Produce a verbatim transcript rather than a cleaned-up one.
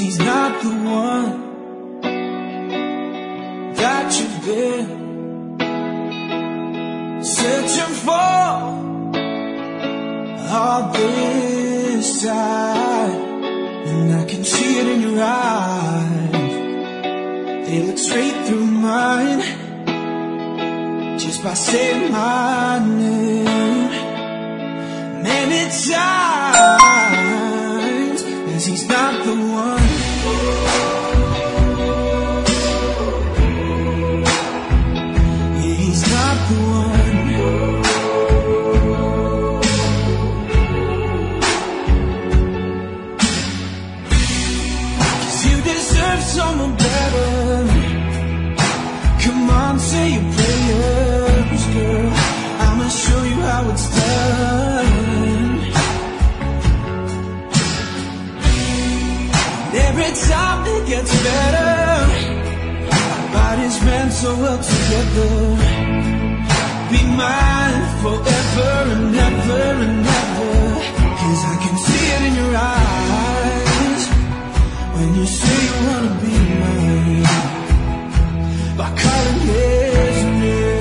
he's not the one that you've been searching for all this time. And I can see it in your eyes, they look straight through mine just by saying my name. Many times, cause he's not the one. Yeah, he's not the one. Cause you deserve someone better. Come on, say your prayers, girl. I'ma show you how it's done. Every time it gets better, our bodies meant so well together. Be mine forever and ever and ever. Cause I can see it in your eyes when you say you wanna be mine, by calling his name.